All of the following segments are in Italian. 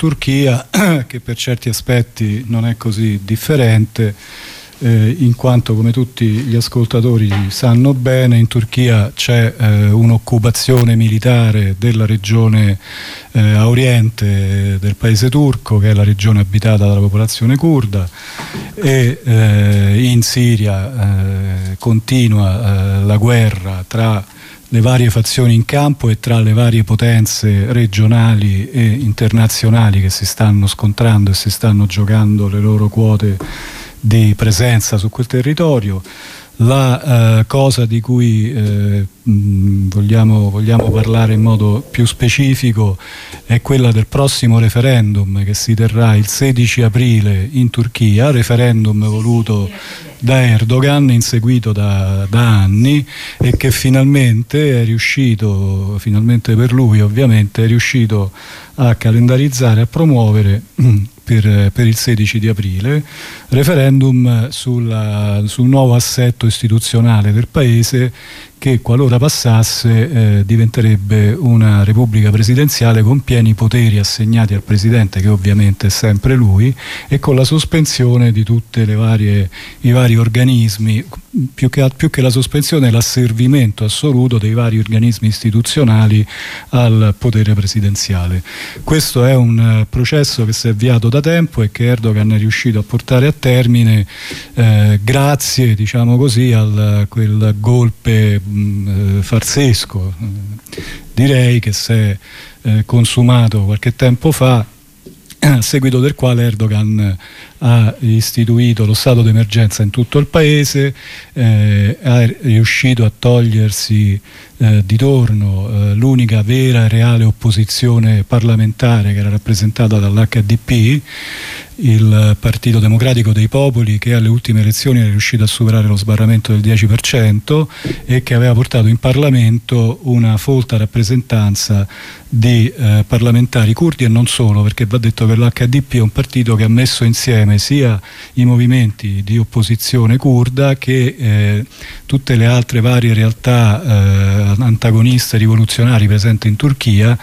Turchia, che per certi aspetti non è così differente, in quanto, come tutti gli ascoltatori sanno bene, in Turchia c'è un'occupazione militare della regione a oriente del paese turco, che è la regione abitata dalla popolazione curda, e in Siria continua la guerra tra le varie fazioni in campo e tra le varie potenze regionali e internazionali che si stanno scontrando e si stanno giocando le loro quote di presenza su quel territorio. La cosa di cui vogliamo parlare in modo più specifico è quella del prossimo referendum che si terrà il 16 aprile in Turchia, referendum voluto da Erdogan, inseguito da anni, e che finalmente è riuscito, finalmente per lui ovviamente, è riuscito a calendarizzare, a promuovere per il 16 di aprile, referendum sul nuovo assetto istituzionale del paese, che qualora passasse diventerebbe una repubblica presidenziale con pieni poteri assegnati al presidente, che ovviamente è sempre lui, e con la sospensione di tutte i vari organismi, più che la sospensione, l'asservimento assoluto dei vari organismi istituzionali al potere presidenziale. Questo è un processo che si è avviato da tempo e che Erdogan è riuscito a portare a termine grazie, diciamo così, a quel golpe farsesco, direi, che si è consumato qualche tempo fa, a seguito del quale Erdogan ha istituito lo stato d'emergenza in tutto il paese, è riuscito a togliersi di torno l'unica vera e reale opposizione parlamentare, che era rappresentata dall'HDP, il Partito Democratico dei Popoli, che alle ultime elezioni è riuscito a superare lo sbarramento del 10% e che aveva portato in Parlamento una folta rappresentanza di parlamentari curdi, e non solo, perché va detto che l'HDP è un partito che ha messo insieme sia i movimenti di opposizione curda che tutte le altre varie realtà antagoniste rivoluzionari presenti in Turchia,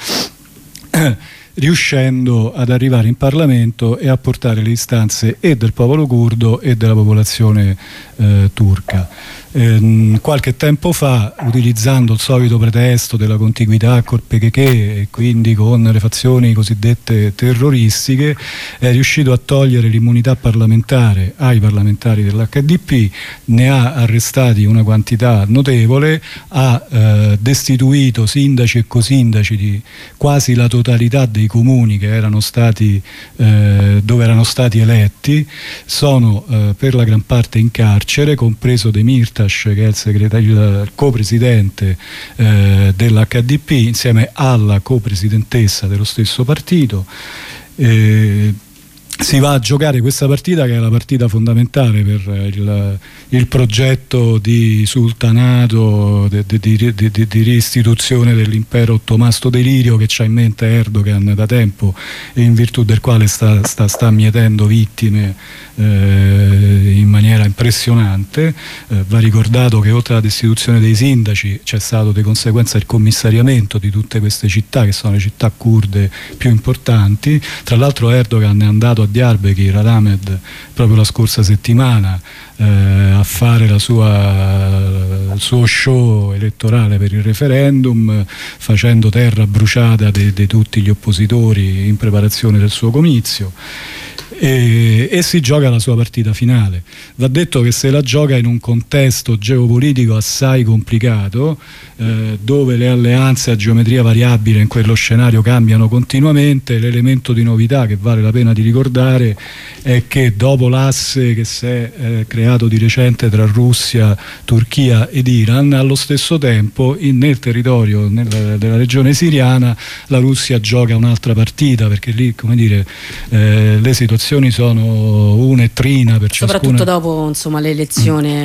riuscendo ad arrivare in Parlamento e a portare le istanze e del popolo curdo e della popolazione turca. Qualche tempo fa, utilizzando il solito pretesto della contiguità col PKK e quindi con le fazioni cosiddette terroristiche, è riuscito a togliere l'immunità parlamentare ai parlamentari dell'HDP, ne ha arrestati una quantità notevole, ha destituito sindaci e cosindaci di quasi la totalità dei comuni che erano stati dove erano stati eletti, sono per la gran parte in carcere, compreso Demirtas, che è il co-presidente dell'HDP, insieme alla co-presidentessa dello stesso partito. Si va a giocare questa partita, che è la partita fondamentale per il progetto di sultanato, di reistituzione dell'impero ottomano, delirio che c'ha in mente Erdogan da tempo, e in virtù del quale sta mietendo vittime in maniera impressionante. Va ricordato che oltre alla destituzione dei sindaci c'è stato di conseguenza il commissariamento di tutte queste città, che sono le città curde più importanti. Tra l'altro Erdogan è andato a Diyarbakir, ad Ahmed, proprio la scorsa settimana a fare il suo show elettorale per il referendum, facendo terra bruciata di tutti gli oppositori in preparazione del suo comizio. E si gioca la sua partita finale. Va detto che se la gioca in un contesto geopolitico assai complicato, dove le alleanze a geometria variabile in quello scenario cambiano continuamente. L'elemento di novità che vale la pena di ricordare è che dopo l'asse che si è creato di recente tra Russia, Turchia ed Iran, allo stesso tempo nel territorio della regione siriana la Russia gioca un'altra partita, perché lì, come dire, le situazioni sono una e trina per ciascuna. Soprattutto dopo, insomma, l'elezione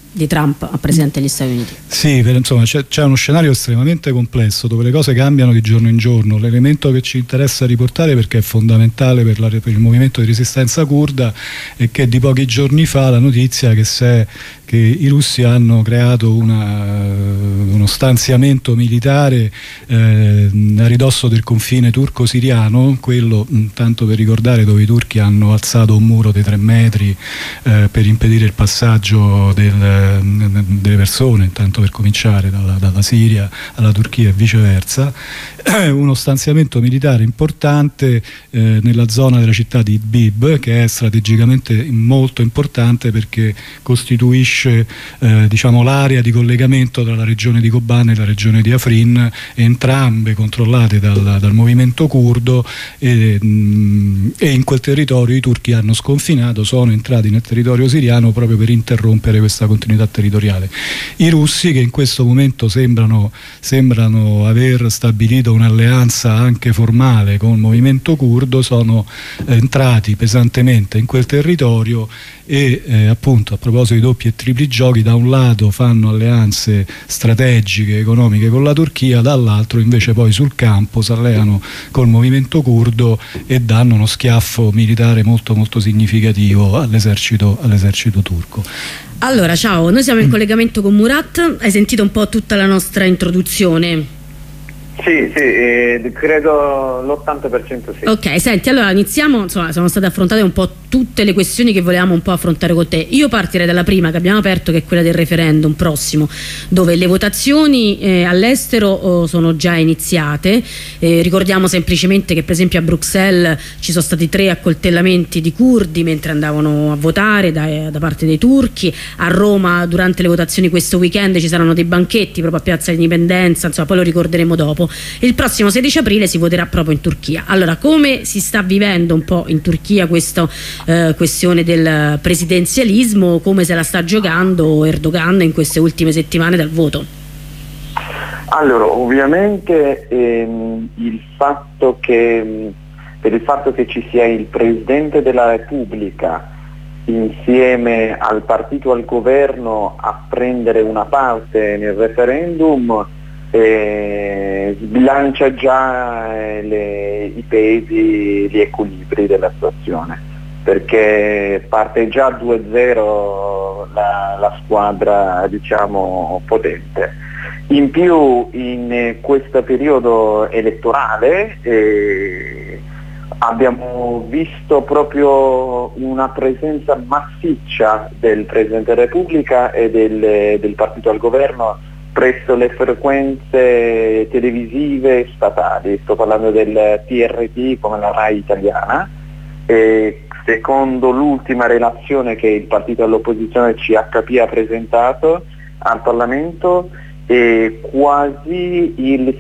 di Trump a presidente degli Stati Uniti. Sì, insomma c'è uno scenario estremamente complesso dove le cose cambiano di giorno in giorno. L'elemento che ci interessa riportare, perché è fondamentale per il movimento di resistenza curda, è che di pochi giorni fa la notizia che i russi hanno creato uno stanziamento militare a ridosso del confine turco-siriano, quello, tanto per ricordare, dove i turchi hanno alzato un muro di 3 metri per impedire il passaggio delle persone, tanto per cominciare dalla Siria alla Turchia e viceversa. Uno stanziamento militare importante nella zona della città di Idlib, che è strategicamente molto importante perché costituisce diciamo l'area di collegamento tra la regione di Kobane e la regione di Afrin, entrambe controllate dal movimento curdo, e in quel territorio i turchi hanno sconfinato, sono entrati nel territorio siriano proprio per interrompere questa continuità territoriale. I russi, che in questo momento sembrano aver stabilito un'alleanza anche formale con il movimento curdo, sono entrati pesantemente in quel territorio e appunto, a proposito di doppi e tripli giochi, da un lato fanno alleanze strategiche, economiche con la Turchia, dall'altro invece poi sul campo si alleano col movimento curdo e danno uno schiaffo militare molto molto significativo all'esercito turco. Allora, ciao, noi siamo in collegamento con Murat, hai sentito un po' tutta la nostra introduzione? Sì, credo l'80% sì. Ok, senti, allora iniziamo, insomma, sono state affrontate un po' tutte le questioni che volevamo un po' affrontare con te. Io partirei dalla prima che abbiamo aperto, che è quella del referendum prossimo, dove le votazioni all'estero sono già iniziate. Ricordiamo semplicemente che per esempio a Bruxelles ci sono stati 3 accoltellamenti di curdi mentre andavano a votare da parte dei turchi. A Roma durante le votazioni questo weekend ci saranno dei banchetti proprio a Piazza Indipendenza, insomma poi lo ricorderemo dopo. Il prossimo 16 aprile si voterà proprio in Turchia. Allora, come si sta vivendo un po' in Turchia questa questione del presidenzialismo, come se la sta giocando Erdogan in queste ultime settimane dal voto? Allora, ovviamente per il fatto che ci sia il Presidente della Repubblica insieme al partito al governo a prendere una parte nel referendum, sbilancia già i pesi, gli equilibri della situazione, perché parte già 2-0 la squadra, diciamo, potente. In più in questo periodo elettorale abbiamo visto proprio una presenza massiccia del Presidente della Repubblica e del partito al governo presso le frequenze televisive statali. Sto parlando del TRT, come la RAI italiana, e secondo l'ultima relazione che il partito all'opposizione CHP ha presentato al Parlamento, quasi il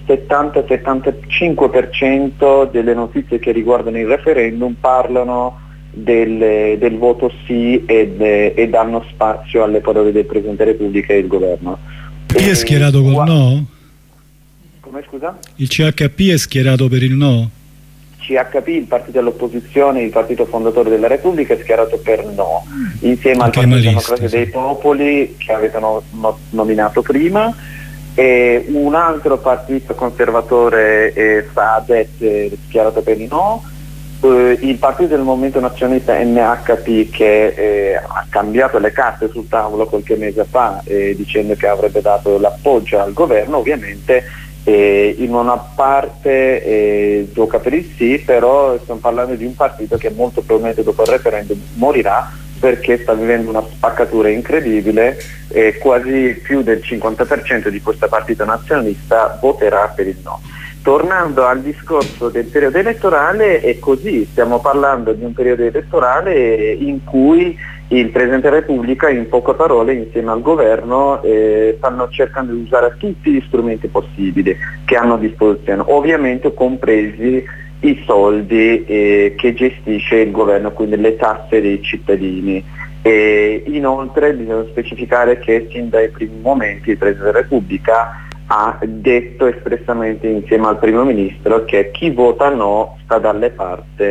70-75% delle notizie che riguardano il referendum parlano del voto sì e danno spazio alle parole del Presidente della Repubblica e del governo. Chi è schierato col no? Come, scusa? Il CHP è schierato per il no? CHP, il partito dell'opposizione, il partito fondatore della Repubblica, è schierato per no, insieme al Partito Democratico dei Popoli che avevano nominato prima, e un altro partito conservatore, Saadet, è schierato per il no. Il partito del Movimento Nazionalista NHP, che ha cambiato le carte sul tavolo qualche mese fa, dicendo che avrebbe dato l'appoggio al governo, ovviamente in una parte gioca per il sì, però stiamo parlando di un partito che molto probabilmente dopo il referendum morirà, perché sta vivendo una spaccatura incredibile e quasi più del 50% di questo partito nazionalista voterà per il no. Tornando al discorso del periodo elettorale, è così, stiamo parlando di un periodo elettorale in cui il Presidente della Repubblica, in poche parole, insieme al governo, stanno cercando di usare tutti gli strumenti possibili che hanno a disposizione, ovviamente compresi i soldi che gestisce il governo, quindi le tasse dei cittadini. E inoltre bisogna specificare che sin dai primi momenti il Presidente della Repubblica ha detto espressamente insieme al Primo Ministro che chi vota no sta dalle parti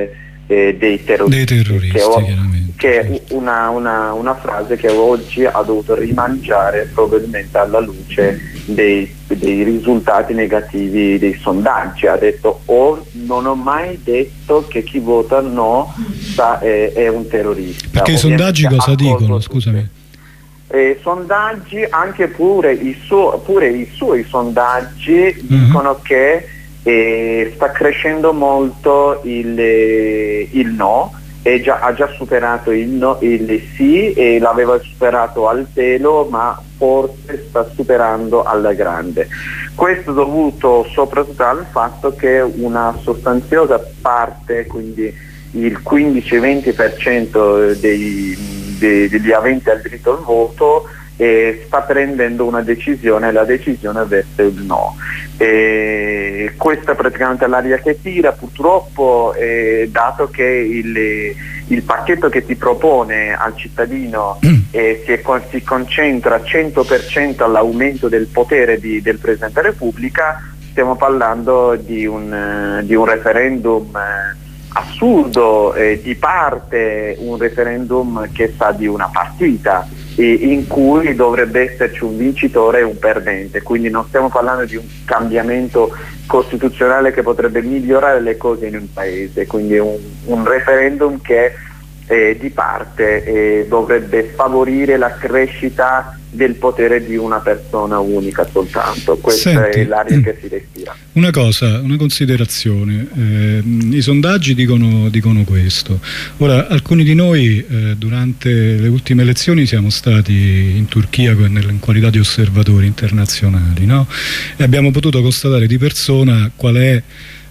dei terroristi, chiaramente, che è una frase che oggi ha dovuto rimangiare probabilmente alla luce dei risultati negativi dei sondaggi. Ha detto: non ho mai detto che chi vota no è un terrorista. Perché i sondaggi cosa dicono? Scusami. Sondaggi, anche pure i suoi sondaggi dicono che sta crescendo molto il no, ha già superato il sì, e l'aveva superato al pelo, ma forse sta superando alla grande. Questo dovuto soprattutto al fatto che una sostanziosa parte, quindi il 15-20% degli aventi al diritto al voto, sta prendendo una decisione, la decisione verso il no. Questa è praticamente l'aria che tira, purtroppo, dato che il pacchetto che si propone al cittadino si concentra 100% all'aumento del potere del Presidente della Repubblica. Stiamo parlando di un referendum assurdo, di parte, un referendum che sa di una partita, in cui dovrebbe esserci un vincitore e un perdente, quindi non stiamo parlando di un cambiamento costituzionale che potrebbe migliorare le cose in un paese, quindi un referendum che di parte dovrebbe favorire la crescita del potere di una persona unica soltanto. Questa è l'aria che si respira. Una considerazione, i sondaggi dicono questo. Ora, alcuni di noi durante le ultime elezioni siamo stati in Turchia in qualità di osservatori internazionali, no? E abbiamo potuto constatare di persona qual è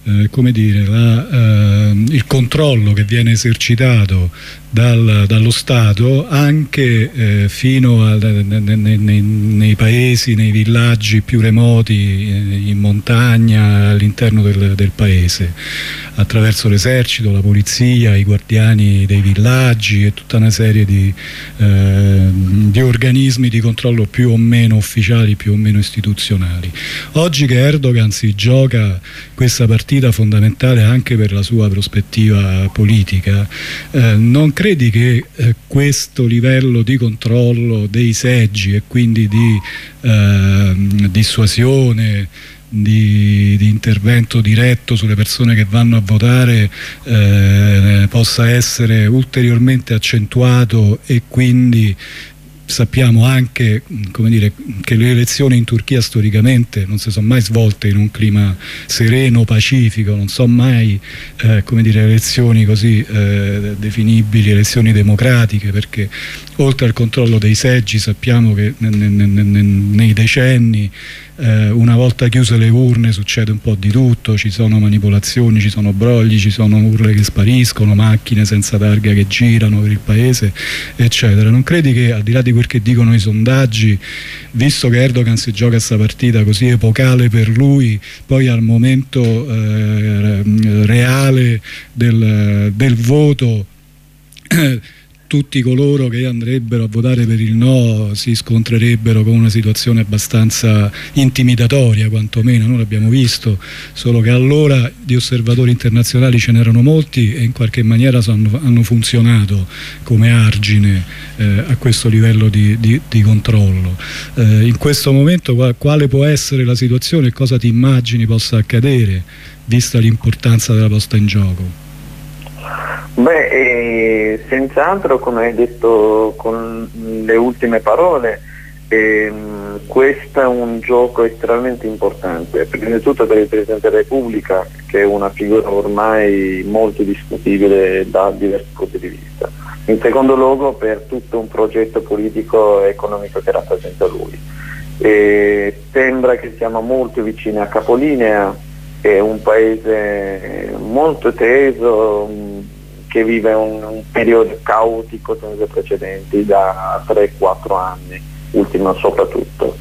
il controllo che viene esercitato dallo Stato anche fino nei paesi, nei villaggi più remoti, in montagna, all'interno del paese, attraverso l'esercito, la polizia, i guardiani dei villaggi e tutta una serie di organismi di controllo più o meno ufficiali, più o meno istituzionali. Oggi che Erdogan si gioca questa partita fondamentale anche per la sua prospettiva politica, non credi che questo livello di controllo dei seggi e quindi di dissuasione, di intervento diretto sulle persone che vanno a votare possa essere ulteriormente accentuato, e quindi sappiamo anche, che le elezioni in Turchia storicamente non si sono mai svolte in un clima sereno, pacifico, non sono mai elezioni così definibili, elezioni democratiche, perché oltre al controllo dei seggi sappiamo che nei decenni, una volta chiuse le urne, succede un po' di tutto, ci sono manipolazioni, ci sono brogli, ci sono urle che spariscono, macchine senza targa che girano per il paese, eccetera. Non credi che, al di là di quel che dicono i sondaggi, visto che Erdogan si gioca questa partita così epocale per lui, poi al momento reale del voto tutti coloro che andrebbero a votare per il no si scontrerebbero con una situazione abbastanza intimidatoria, quantomeno? Noi l'abbiamo visto, solo che allora di osservatori internazionali ce n'erano molti e in qualche maniera hanno funzionato come argine a questo livello di controllo. In questo momento quale può essere la situazione e cosa ti immagini possa accadere, vista l'importanza della posta in gioco? Senz'altro, come hai detto con le ultime parole, questo è un gioco estremamente importante, prima di tutto per il Presidente della Repubblica, che è una figura ormai molto discutibile da diversi punti di vista. In secondo luogo per tutto un progetto politico e economico che rappresenta lui. Sembra che siamo molto vicini a capolinea, è un paese molto teso, che vive un periodo caotico senza precedenti da 3-4 anni, ultimo soprattutto.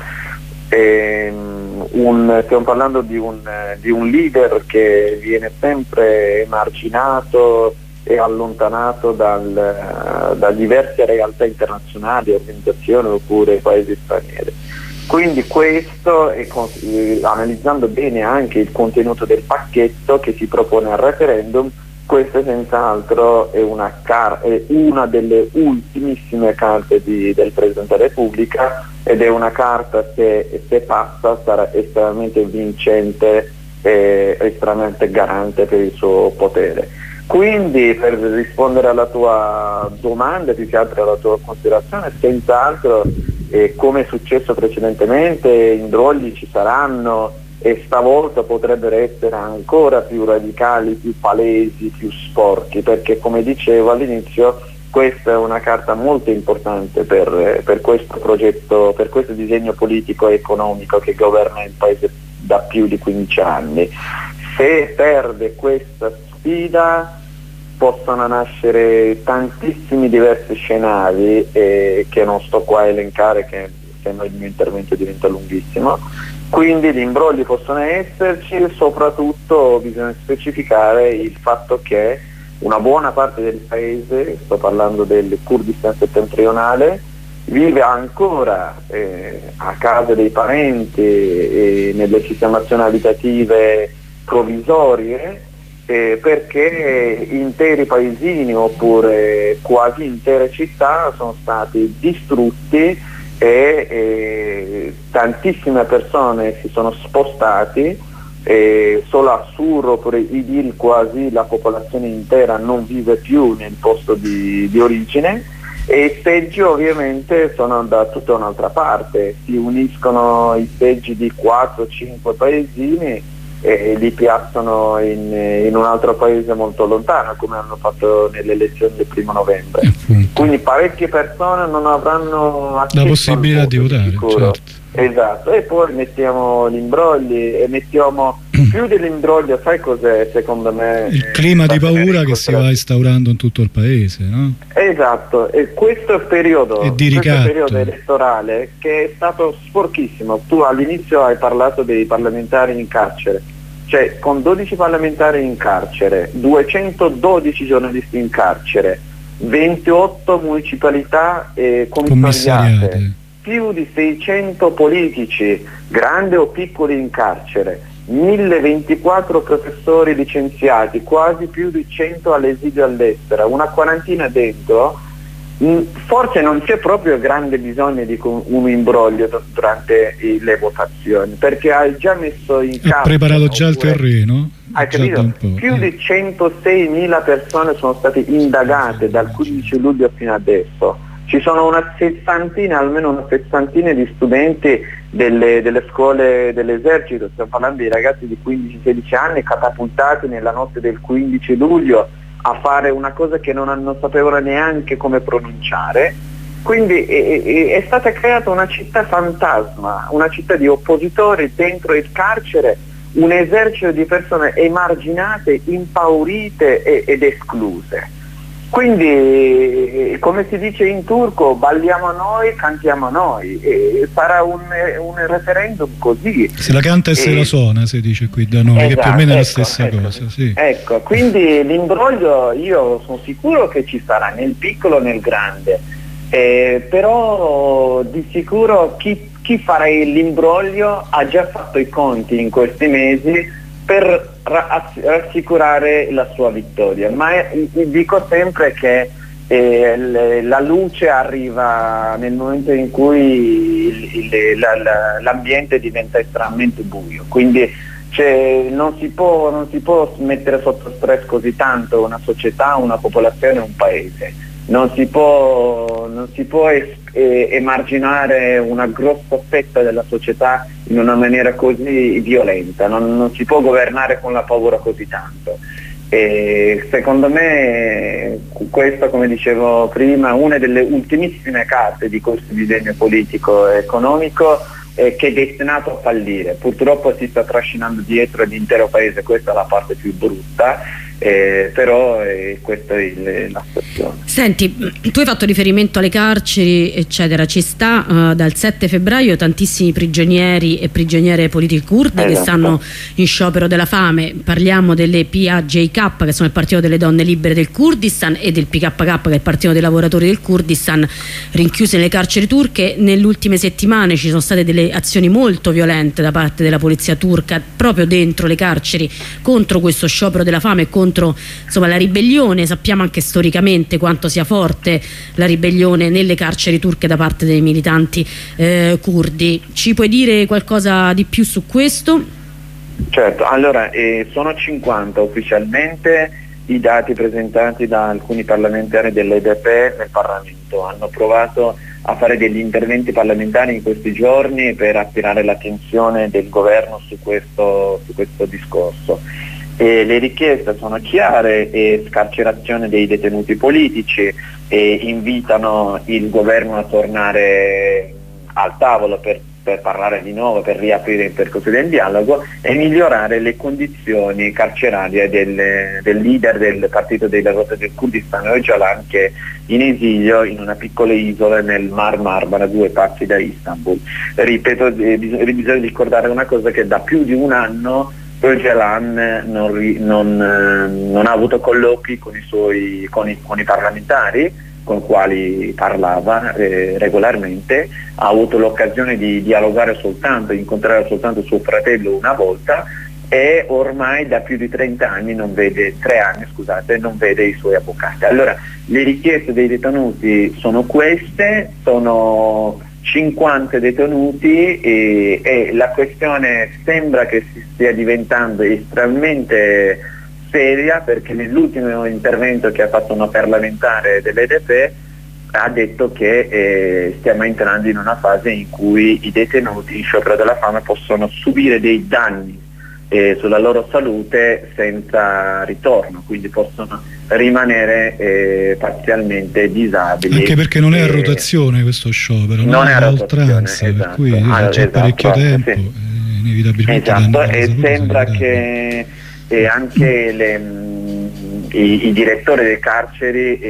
Stiamo parlando di un leader che viene sempre emarginato e allontanato da diverse realtà internazionali, organizzazioni oppure paesi stranieri. Quindi questo, analizzando bene anche il contenuto del pacchetto che si propone al referendum, questa senz'altro è una delle ultimissime carte del Presidente della Repubblica, ed è una carta che, se passa, sarà estremamente vincente e estremamente garante per il suo potere. Quindi, per rispondere alla tua domanda, più che altro alla tua considerazione, senz'altro, come è successo precedentemente, imbrogli ci saranno, e stavolta potrebbero essere ancora più radicali, più palesi, più sporchi, perché, come dicevo all'inizio, questa è una carta molto importante per questo progetto, per questo disegno politico e economico che governa il paese da più di 15 anni. Se perde questa sfida possono nascere tantissimi diversi scenari che non sto qua a elencare, che se no il mio intervento diventa lunghissimo. Quindi gli imbrogli possono esserci, e soprattutto bisogna specificare il fatto che una buona parte del paese, sto parlando del Kurdistan settentrionale, vive ancora a casa dei parenti e nelle sistemazioni abitative provvisorie, perché interi paesini oppure quasi intere città sono stati distrutti e tantissime persone si sono spostati, solo a Sur oppure Idil quasi la popolazione intera non vive più nel posto di origine, e i seggi ovviamente sono da tutta un'altra parte, si uniscono i seggi di 4-5 paesini e li piazzano in un altro paese molto lontano, come hanno fatto nelle elezioni del 1 novembre. Quindi parecchie persone non avranno accesso la possibilità di votare, certo. Esatto, e poi mettiamo gli imbrogli e mettiamo più dell'imbroglio, sai cos'è secondo me? Il clima di paura che si va instaurando in tutto il paese, no? Esatto, e questo periodo elettorale che è stato sporchissimo. Tu all'inizio hai parlato dei parlamentari in carcere, cioè con 12 parlamentari in carcere, 212 giornalisti in carcere, 28 municipalità commissariate, più di 600 politici, grandi o piccoli, in carcere, 1024 professori licenziati, quasi più di 100 all'esilio all'estero, una quarantina dentro. Forse non c'è proprio grande bisogno di un imbroglio durante le votazioni, perché hai già messo in campo, preparato già il terreno. Hai capito? Più di 106.000 persone sono state indagate dal 15 luglio fino adesso. Ci sono almeno una sessantina di studenti delle scuole dell'esercito, stiamo parlando di ragazzi di 15-16 anni catapultati nella notte del 15 luglio a fare una cosa che non sapevano neanche come pronunciare. Quindi è stata creata una città fantasma, una città di oppositori dentro il carcere, un esercito di persone emarginate, impaurite ed escluse. Quindi, come si dice in turco, balliamo noi, cantiamo noi, e sarà un referendum così. Se la canta e se la suona, si dice qui da noi, esatto, che più o meno è la stessa cosa. Sì. Ecco, quindi l'imbroglio io sono sicuro che ci sarà, nel piccolo e nel grande, però di sicuro chi farà l'imbroglio ha già fatto i conti in questi mesi per rassicurare la sua vittoria, ma dico sempre che la luce arriva nel momento in cui l'ambiente diventa estremamente buio, quindi non si può mettere sotto stress così tanto una società, una popolazione, un paese. Non si può emarginare una grossa fetta della società in una maniera così violenta, non si può governare con la paura così tanto. E secondo me questa, come dicevo prima, una delle ultimissime carte di questo disegno politico e economico che è destinato a fallire. Purtroppo si sta trascinando dietro l'intero paese, questa è la parte più brutta. Però questa è la situazione. Senti, tu hai fatto riferimento alle carceri eccetera, ci sta dal 7 febbraio tantissimi prigionieri e prigioniere politiche kurde, esatto, che stanno in sciopero della fame. Parliamo delle PAJK, che sono il Partito delle Donne Libere del Kurdistan, e del PKK, che è il Partito dei Lavoratori del Kurdistan, rinchiusi nelle carceri turche. Nelle ultime settimane ci sono state delle azioni molto violente da parte della polizia turca proprio dentro le carceri contro questo sciopero della fame e contro contro, insomma, la ribellione. Sappiamo anche storicamente quanto sia forte la ribellione nelle carceri turche da parte dei militanti curdi. Ci puoi dire qualcosa di più su questo? Certo, allora sono 50 ufficialmente i dati presentati da alcuni parlamentari dell'EDP nel Parlamento. Hanno provato a fare degli interventi parlamentari in questi giorni per attirare l'attenzione del governo su questo discorso. Le richieste sono chiare: scarcerazione dei detenuti politici, invitano il governo a tornare al tavolo per parlare di nuovo, per riaprire il percorso del dialogo e migliorare le condizioni carcerarie del leader del partito dei lavoratori del Kurdistan, Öcalan, che è in esilio in una piccola isola nel Mar Marmara, 2 passi da Istanbul. Ripeto, bisogna ricordare una cosa, che da più di un anno Öcalan non ha avuto colloqui con i parlamentari con i quali parlava regolarmente. Ha avuto l'occasione di dialogare soltanto, incontrare soltanto suo fratello una volta, e ormai da più di 3 anni non vede i suoi avvocati. Allora, le richieste dei detenuti sono queste, sono 50 detenuti e la questione sembra che si stia diventando estremamente seria, perché nell'ultimo intervento che ha fatto una parlamentare dell'EDP ha detto che stiamo entrando in una fase in cui i detenuti in sciopero della fame possono subire dei danni sulla loro salute senza ritorno, quindi possono rimanere parzialmente disabili. Anche perché non è a rotazione questo sciopero, non è a oltranza, esatto. Per cui c'è parecchio tempo, sì. Inevitabilmente. Esatto, e sembra che anche i direttori delle carceri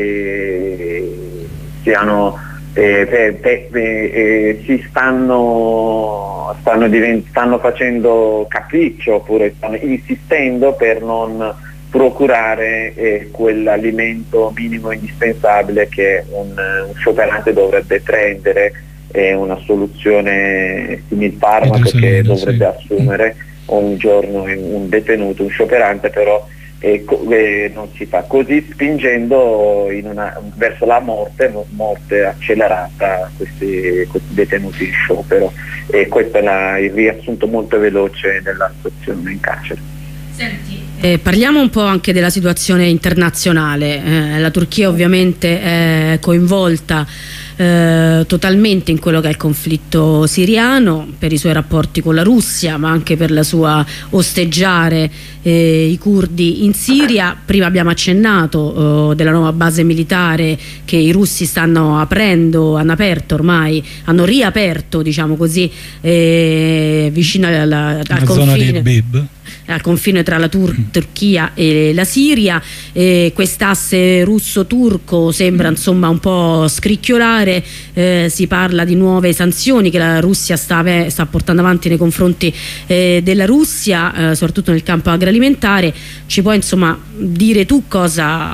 stanno facendo capriccio, oppure stanno insistendo per non procurare quell'alimento minimo indispensabile che un scioperante dovrebbe prendere, una soluzione simil farmaco che dovrebbe assumere ogni giorno un detenuto, un scioperante, però non si fa così, spingendo verso la morte accelerata questi detenuti in sciopero. E questo è il riassunto molto veloce della situazione in carcere. Senti, parliamo un po' anche della situazione internazionale. La Turchia ovviamente è coinvolta totalmente in quello che è il conflitto siriano, per i suoi rapporti con la Russia, ma anche per la sua osteggiare i curdi in Siria. Prima abbiamo accennato della nuova base militare che i russi hanno riaperto, diciamo così, vicino al confine, zona di Idlib, al confine tra la Turchia e la Siria. Quest'asse russo-turco sembra insomma un po' scricchiolare. Si parla di nuove sanzioni che la Russia sta portando avanti nei confronti della Russia, soprattutto nel campo agroalimentare. Ci puoi insomma dire tu qual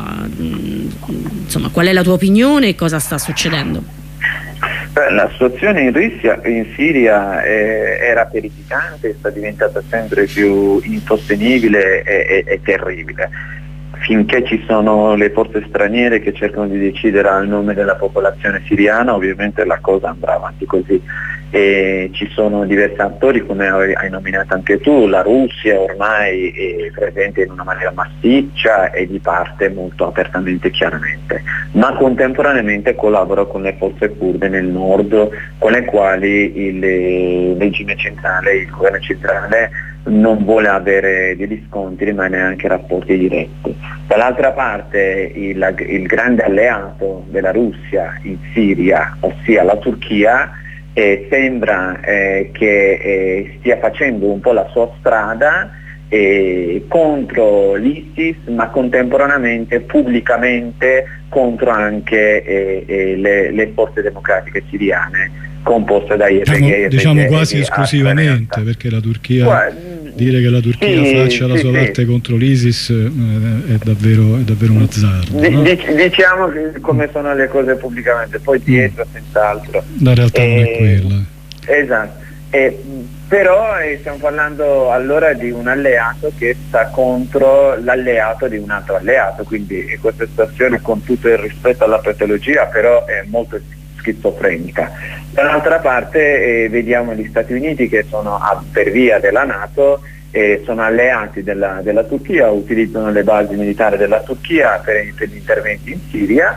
è la tua opinione e cosa sta succedendo? La situazione in Siria era terrificante, sta diventata sempre più insostenibile e terribile. Finché ci sono le forze straniere che cercano di decidere al nome della popolazione siriana, ovviamente la cosa andrà avanti così. E ci sono diversi attori, come hai nominato anche tu. La Russia ormai è presente in una maniera massiccia e di parte molto apertamente, chiaramente, ma contemporaneamente collabora con le forze kurde nel nord, con le quali il regime centrale, il governo centrale, non vuole avere degli scontri ma neanche rapporti diretti. Dall'altra parte il grande alleato della Russia in Siria, ossia la Turchia, sembra che stia facendo un po' la sua strada contro l'ISIS, ma contemporaneamente pubblicamente contro anche le forze democratiche siriane composte da YPG. Diciamo quasi esclusivamente, perché la Turchia, dire che la Turchia faccia la sua parte contro l'ISIS è davvero un azzardo. Diciamo come sono le cose pubblicamente, poi dietro senz'altro. La realtà non è quella. Esatto. Però stiamo parlando allora di un alleato che sta contro l'alleato di un altro alleato, quindi questa situazione, con tutto il rispetto alla patologia, però è molto schizofrenica. Dall'altra parte vediamo gli Stati Uniti che sono per via della NATO, sono alleati della Turchia, utilizzano le basi militari della Turchia per gli interventi in Siria,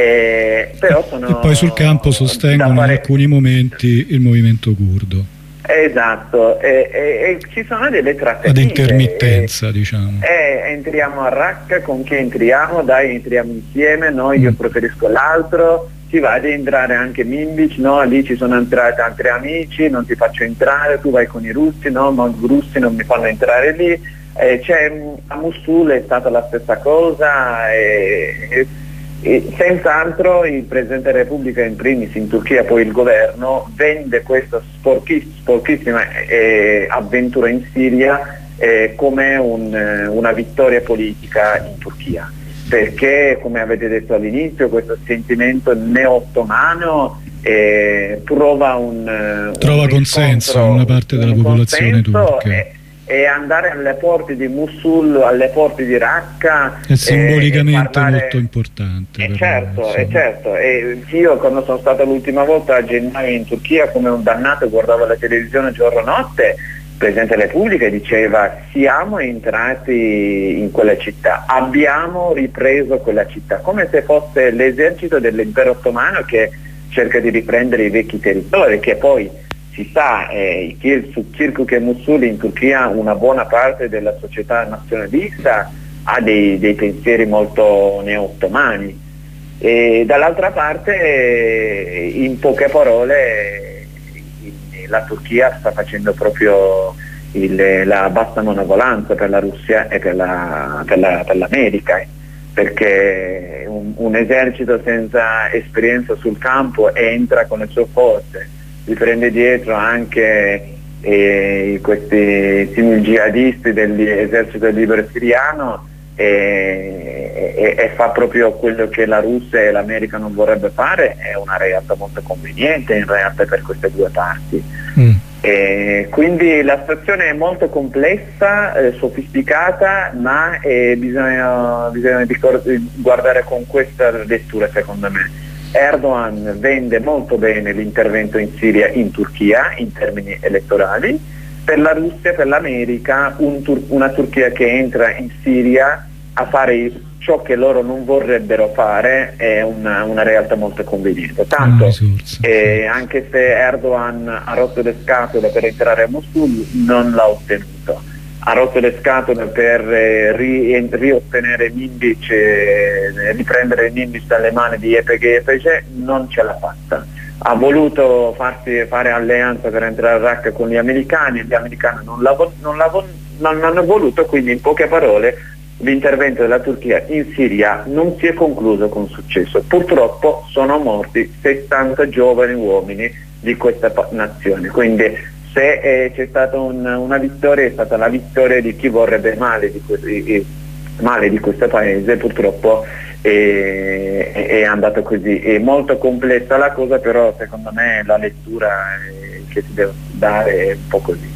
però sono, e poi sul campo sostengono in alcuni momenti il movimento curdo. Esatto, e ci sono delle trattative ad intermittenza, diciamo. Entriamo a Raqqa, con chi entriamo? Dai, entriamo insieme, no, io preferisco l'altro. Ci va ad entrare anche Minbic, no, lì ci sono entrati altri amici, non ti faccio entrare, tu vai con i russi, no, ma i russi non mi fanno entrare lì. A Mosul è stata la stessa cosa, e senz'altro il Presidente della Repubblica, in primis in Turchia, poi il governo, vende questa sporchissima avventura in Siria come una vittoria politica in Turchia, perché, come avete detto all'inizio, questo sentimento neo-ottomano trova consenso in una parte della popolazione turca. E andare alle porte di Mosul, alle porte di Raqqa è simbolicamente molto importante. Certo. E io, quando sono stato l'ultima volta a gennaio in Turchia, come un dannato guardavo la televisione giorno e notte, il Presidente della Repubblica diceva: siamo entrati in quella città, abbiamo ripreso quella città, come se fosse l'esercito dell'impero ottomano che cerca di riprendere i vecchi territori, che poi si sa, su Kirkuk e Mosul in Turchia una buona parte della società nazionalista ha dei pensieri molto neo-ottomani, e dall'altra parte, in poche parole, la Turchia sta facendo proprio la bassa manovolanza per la Russia e per l'America, perché un esercito senza esperienza sul campo entra con le sue forze, si prende dietro anche questi simili jihadisti dell'esercito libero siriano e fa proprio quello che la Russia e l'America non vorrebbe fare. È una realtà molto conveniente in realtà per queste due parti. Quindi la situazione è molto complessa, sofisticata, ma bisogna guardare con questa lettura, secondo me. Erdogan vende molto bene l'intervento in Siria, in Turchia, in termini elettorali. Per la Russia e per l'America una Turchia che entra in Siria a fare ciò che loro non vorrebbero fare è una realtà molto conveniente. Tanto anche se Erdogan ha rotto le scatole per entrare a Mosul, non l'ha ottenuto. Ha rotto le scatole per riottenere Minbic, riprendere Minbic dalle mani di YPG e YPG, non ce l'ha fatta. Ha voluto fare alleanza per entrare a Raqqa con gli americani non hanno voluto, quindi in poche parole l'intervento della Turchia in Siria non si è concluso con successo. Purtroppo sono morti 60 giovani uomini di questa nazione, quindi se c'è stata una vittoria, è stata la vittoria di chi vorrebbe male di questo paese. Purtroppo è andato così. È molto complessa la cosa, però secondo me la lettura che si deve dare è un po' così.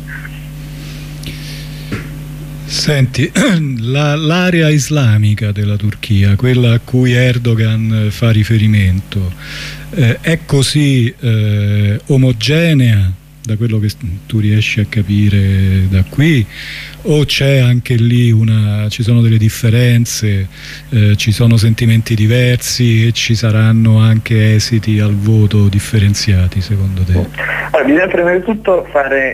Senti, l'area islamica della Turchia, quella a cui Erdogan fa riferimento, è così omogenea da quello che tu riesci a capire da qui, o c'è anche lì ci sono delle differenze, ci sono sentimenti diversi e ci saranno anche esiti al voto differenziati secondo te? Allora, bisogna prima di tutto fare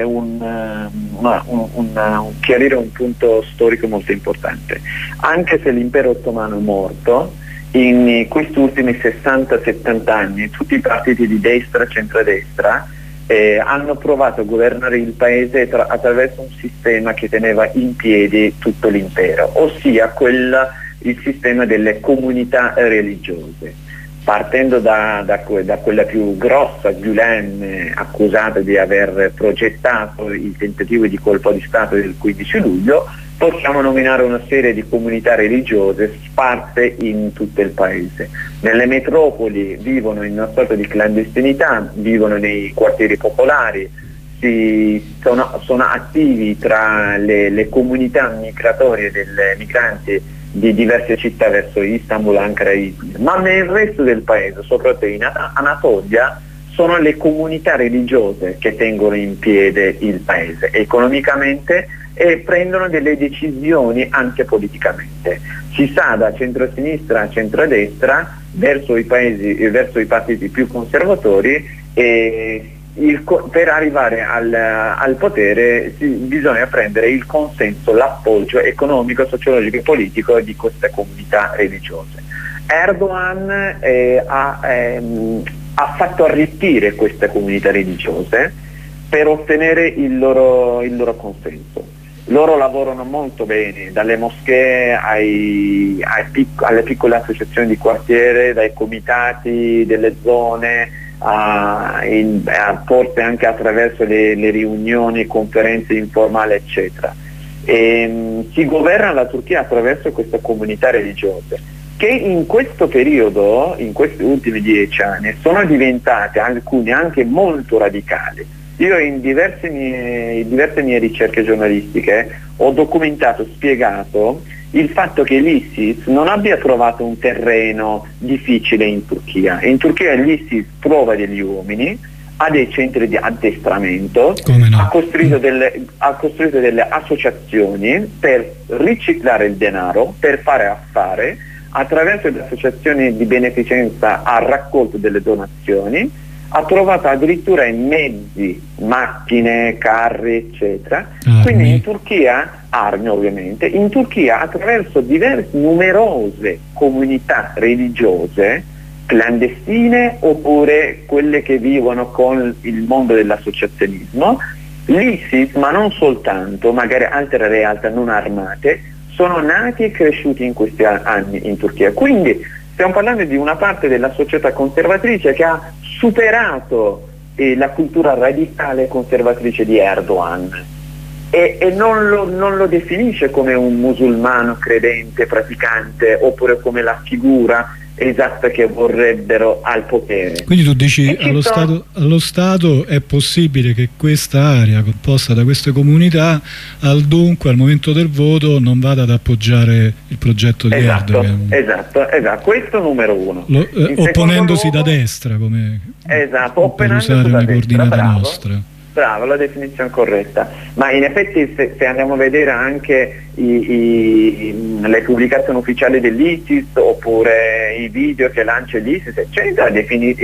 chiarire un punto storico molto importante. Anche se l'impero ottomano è morto, in questi ultimi 60-70 anni tutti i partiti di destra, centrodestra, hanno provato a governare il paese attraverso un sistema che teneva in piedi tutto l'impero, ossia il sistema delle comunità religiose, partendo da quella più grossa, Gülen, accusata di aver progettato il tentativo di colpo di Stato del 15 luglio, possiamo nominare una serie di comunità religiose sparse in tutto il paese. Nelle metropoli vivono in una sorta di clandestinità, vivono nei quartieri popolari, sono attivi tra le comunità migratorie dei migranti di diverse città verso Istanbul, Ankara e Izmir, ma nel resto del paese, soprattutto in Anatolia, sono le comunità religiose che tengono in piedi il paese economicamente e prendono delle decisioni anche politicamente. Si sa da centro-sinistra a centro-destra verso i partiti più conservatori, per arrivare al potere bisogna prendere il consenso, l'appoggio economico, sociologico e politico di queste comunità religiose. Erdogan ha fatto arricchire queste comunità religiose per ottenere il loro consenso. Loro lavorano molto bene, dalle moschee alle piccole associazioni di quartiere, dai comitati delle zone, forse anche attraverso le riunioni, conferenze informali, eccetera. Si governa la Turchia attraverso queste comunità religiose, che in questo periodo, in questi ultimi 10 anni, sono diventate alcune anche molto radicali. Io in diverse mie ricerche giornalistiche ho documentato, spiegato il fatto che l'ISIS non abbia trovato un terreno difficile in Turchia. In Turchia l'ISIS trova degli uomini, ha dei centri di addestramento, ha costruito delle associazioni per riciclare il denaro, per fare affare. Attraverso le associazioni di beneficenza ha raccolto delle donazioni, ha trovato addirittura i mezzi, macchine, carri, eccetera. Quindi in Turchia, armi ovviamente, in Turchia attraverso numerose comunità religiose clandestine oppure quelle che vivono con il mondo dell'associazionismo, l'ISIS, ma non soltanto, magari altre realtà non armate, sono nati e cresciuti in questi anni in Turchia. Quindi stiamo parlando di una parte della società conservatrice che ha superato la cultura radicale conservatrice di Erdogan e non lo definisce come un musulmano credente, praticante, oppure come la figura esatta che vorrebbero al potere. Quindi tu dici allo Stato è possibile che questa area composta da queste comunità al momento del voto non vada ad appoggiare il progetto di Erdogan. Esatto, questo numero uno. Opponendosi da destra, come per usare una coordinata nostra. Bravo, la definizione corretta, ma in effetti se andiamo a vedere anche le pubblicazioni ufficiali dell'ISIS oppure i video che lancia l'ISIS, eccetera,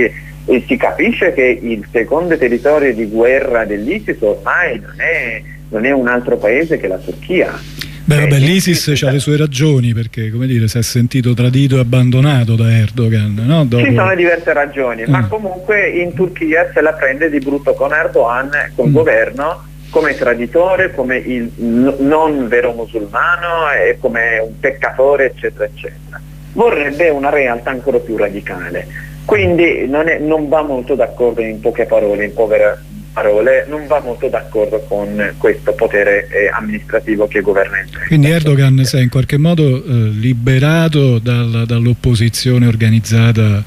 si capisce che il secondo territorio di guerra dell'ISIS ormai non è un altro paese che la Turchia. L'ISIS ha le sue ragioni, perché come dire, si è sentito tradito e abbandonato da Erdogan, no? Ci sono diverse ragioni, ma comunque in Turchia se la prende di brutto con Erdogan, col governo, come traditore, come il non vero musulmano e come un peccatore, eccetera, eccetera. Vorrebbe una realtà ancora più radicale. Quindi non va molto d'accordo, in poche parole, in povere parole, non va molto d'accordo con questo potere amministrativo che governa il paese. Quindi Erdogan si è in qualche modo liberato dall'opposizione organizzata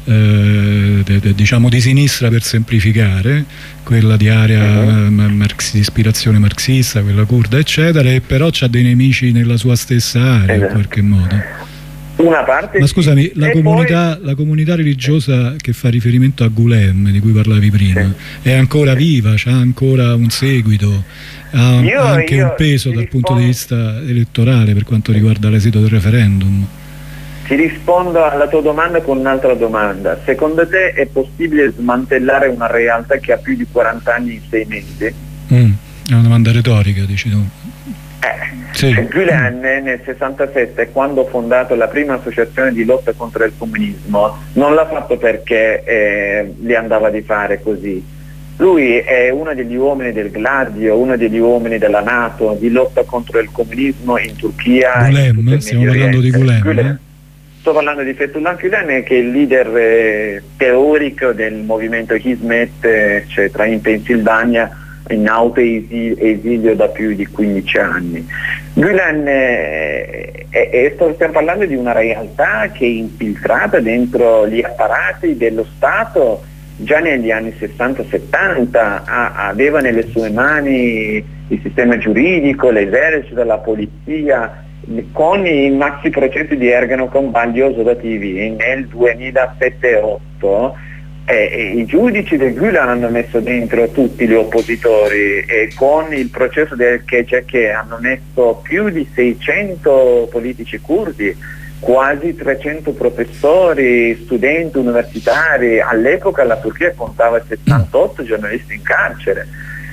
diciamo di sinistra, per semplificare, quella di area di ispirazione marxista, quella curda, eccetera, e però c'ha dei nemici nella sua stessa area, in qualche modo. Una parte. Ma scusami, la comunità religiosa che fa riferimento a Gulen, di cui parlavi prima, è ancora viva, c'ha ancora un seguito, ha anche un peso dal punto di vista elettorale per quanto riguarda l'esito del referendum? Ti rispondo alla tua domanda con un'altra domanda. Secondo te è possibile smantellare una realtà che ha più di 40 anni in 6 mesi? È una domanda retorica, dici tu. Sì. Gülen nel 67, quando ha fondato la prima associazione di lotta contro il comunismo, non l'ha fatto perché gli andava di fare così. Lui è uno degli uomini del Gladio, uno degli uomini della NATO, di lotta contro il comunismo in Turchia. Gulen, stiamo parlando di Gulen. Sto parlando di Fethullah Gülen, che è il leader teorico del movimento Hizmet, eccetera, in Pennsylvania, in autoesilio da più di 15 anni. Gülen stiamo parlando di una realtà che è infiltrata dentro gli apparati dello Stato già negli anni 60-70 aveva nelle sue mani il sistema giuridico, l'esercito, la polizia, con i maxi processi di Ergenekon-Ballioso dativi nel 2007-8. I giudici del Gülen hanno messo dentro tutti gli oppositori, e con il processo del KCK hanno messo più di 600 politici curdi, quasi 300 professori, studenti universitari. All'epoca la Turchia contava 78 giornalisti in carcere,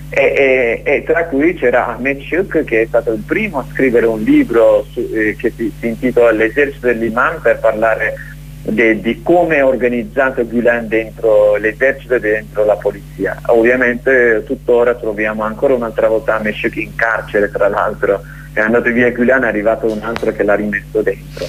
e tra cui c'era Ahmet Shuk, che è stato il primo a scrivere un libro che si intitola L'esercito dell'imam, per parlare di come è organizzato Gülen dentro l'esercito e dentro la polizia. Ovviamente tuttora troviamo ancora un'altra volta Ahmet Shuk in carcere, tra l'altro è andato via Gülen, è arrivato un altro che l'ha rimesso dentro.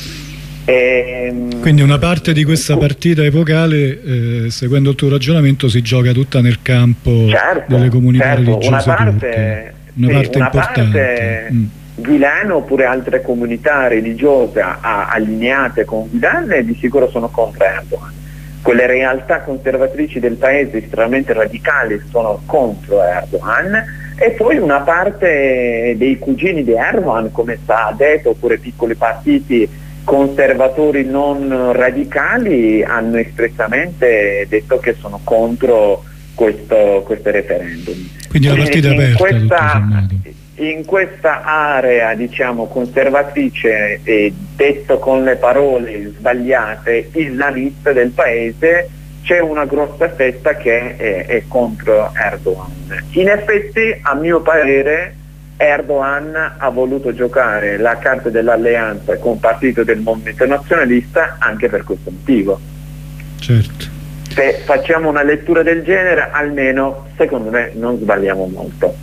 Quindi una parte di questa partita epocale, seguendo il tuo ragionamento, si gioca tutta nel campo delle comunità religiose turche. Una parte importante. Gülen oppure altre comunità religiose allineate con Gülen di sicuro sono contro Erdogan. Quelle realtà conservatrici del paese estremamente radicali sono contro Erdogan, e poi una parte dei cugini di Erdogan, come Saadet, oppure piccoli partiti conservatori non radicali, hanno espressamente detto che sono contro questo referendum. Quindi la partita è aperta. In questa area, diciamo, conservatrice, detto con le parole sbagliate, islamista del paese, c'è una grossa fetta che è contro Erdogan. In effetti, a mio parere, Erdogan ha voluto giocare la carta dell'alleanza con il partito del movimento nazionalista anche per questo motivo. Certo. Se facciamo una lettura del genere, almeno secondo me non sbagliamo molto.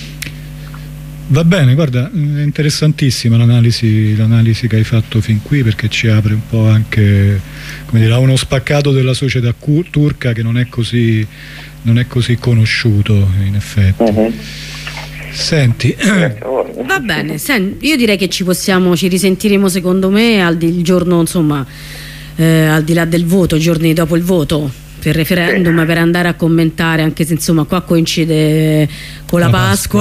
Va bene, guarda, è interessantissima l'analisi che hai fatto fin qui, perché ci apre un po' anche, come dire, a uno spaccato della società turca che non è così conosciuto, in effetti. Senti, va bene, io direi che ci risentiremo, secondo me, il giorno, insomma, al di là del voto, giorni dopo il voto per il referendum, per andare a commentare, anche se insomma qua coincide con la Pasqua.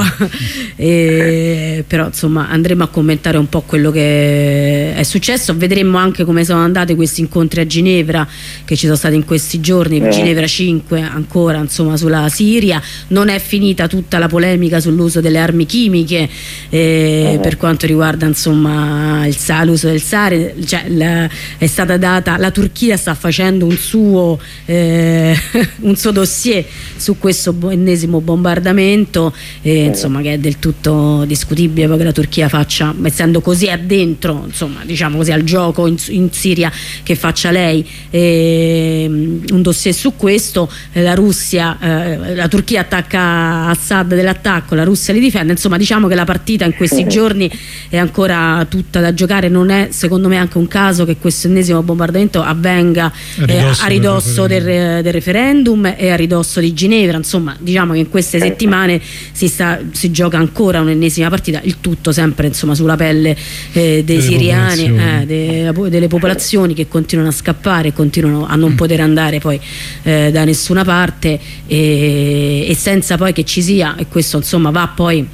Però insomma andremo a commentare un po' quello che è successo, vedremo anche come sono andati questi incontri a Ginevra che ci sono stati in questi giorni, Ginevra 5 ancora, insomma, sulla Siria. Non è finita tutta la polemica sull'uso delle armi chimiche, per quanto riguarda, insomma, l'uso del SAR, cioè è stata data, la Turchia sta facendo un suo dossier su questo ennesimo bombardamento, insomma, che è del tutto discutibile poi che la Turchia faccia, essendo così addentro, insomma, diciamo così, al gioco in Siria, che faccia lei un dossier su questo. La Turchia attacca Assad dell'attacco, la Russia li difende, insomma, diciamo che la partita in questi giorni è ancora tutta da giocare. Non è, secondo me, anche un caso che questo ennesimo bombardamento avvenga a ridosso del referendum e a ridosso di Ginevra. Insomma, diciamo che in queste settimane si gioca ancora un'ennesima partita, il tutto sempre, insomma, sulla pelle dei siriani, delle popolazioni che continuano a scappare, continuano a non poter andare poi da nessuna parte, e senza poi che ci sia, e questo insomma va poi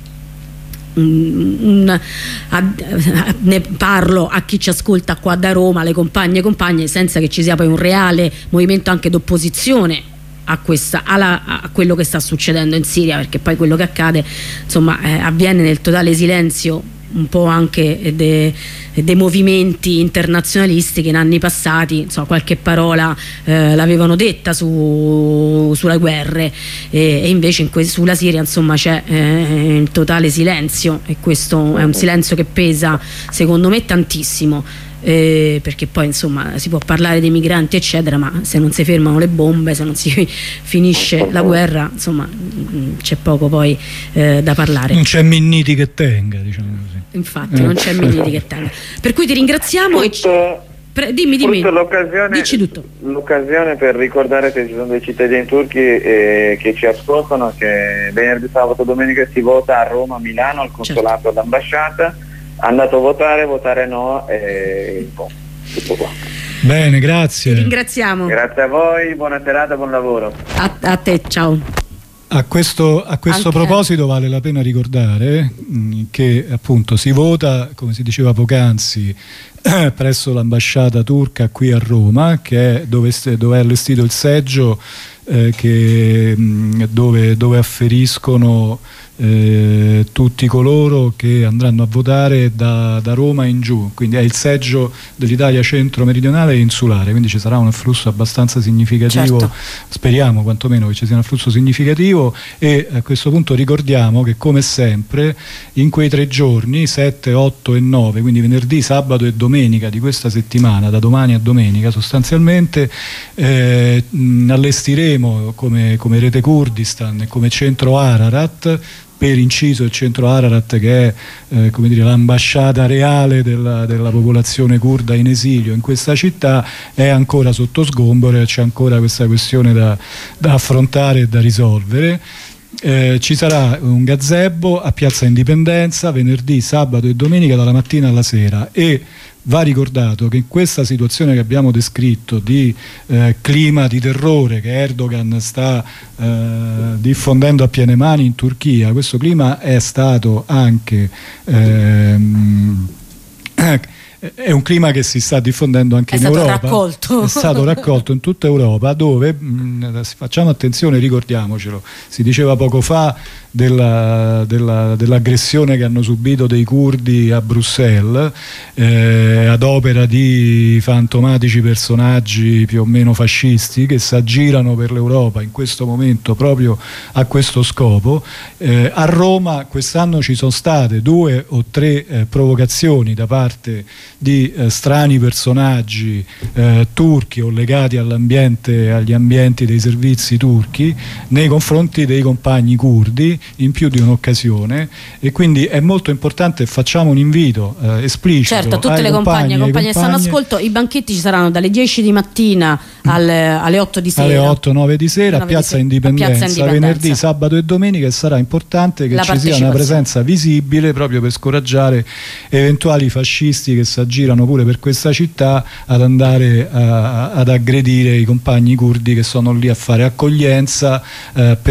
ne parlo a chi ci ascolta qua da Roma, le compagne e compagni, senza che ci sia poi un reale movimento anche d'opposizione a quello che sta succedendo in Siria, perché poi quello che accade, insomma, avviene nel totale silenzio un po' anche dei movimenti internazionalisti che in anni passati, insomma, qualche parola l'avevano detta sulle guerre, e invece sulla Siria, insomma, c'è il totale silenzio, e questo è un silenzio che pesa, secondo me, tantissimo. Perché poi, insomma, si può parlare dei migranti eccetera, ma se non si fermano le bombe, se non si finisce la guerra, insomma, c'è poco poi da parlare. Non c'è Minniti che tenga, diciamo così. Infatti non c'è Minniti che tenga, per cui ti ringraziamo. Dimmi, dici tutto. L'occasione per ricordare che ci sono dei cittadini turchi che ci ascoltano, che venerdì, sabato, domenica si vota a Roma, Milano, al consolato, all'ambasciata. Andate a votare no, tutto qua. Bene, grazie. Ti ringraziamo. Grazie a voi, buona serata, buon lavoro. A te, ciao. A questo proposito vale la pena ricordare che appunto si vota, come si diceva poc'anzi, presso l'ambasciata turca qui a Roma, che è dove è allestito il seggio dove afferiscono tutti coloro che andranno a votare da Roma in giù, quindi è il seggio dell'Italia centro-meridionale e insulare, quindi ci sarà un afflusso abbastanza significativo, certo. Speriamo quantomeno che ci sia un afflusso significativo, e a questo punto ricordiamo che come sempre in quei 3 giorni 7, 8 e 9, quindi venerdì, sabato e domenica di questa settimana, da domani a domenica sostanzialmente, allestiremo come Rete Kurdistan e come centro Ararat, per inciso il centro Ararat, che è l'ambasciata reale della popolazione curda in esilio in questa città, è ancora sotto sgombero e c'è ancora questa questione da affrontare e da risolvere. Ci sarà un gazebo a Piazza Indipendenza venerdì, sabato e domenica dalla mattina alla sera, e va ricordato che in questa situazione che abbiamo descritto di clima di terrore che Erdogan sta diffondendo a piene mani in Turchia, questo clima è stato anche è un clima che si sta diffondendo anche in Europa, è stato raccolto in tutta Europa, dove facciamo attenzione, ricordiamocelo, si diceva poco fa dell'aggressione che hanno subito dei curdi a Bruxelles, ad opera di fantomatici personaggi più o meno fascisti che si aggirano per l'Europa in questo momento proprio a questo scopo. A Roma quest'anno ci sono state 2 o 3 provocazioni da parte di strani personaggi turchi o legati agli ambienti dei servizi turchi nei confronti dei compagni curdi in più di un'occasione, e quindi è molto importante, facciamo un invito esplicito, certo, a tutte le compagne che stanno ascolto. I banchetti ci saranno dalle 10 di mattina alle 8 di sera, alle 8-9 di sera a Piazza Indipendenza, venerdì, sabato e domenica, e sarà importante che ci sia una presenza visibile proprio per scoraggiare eventuali fascisti che si aggirano pure per questa città ad andare ad aggredire i compagni curdi che sono lì a fare accoglienza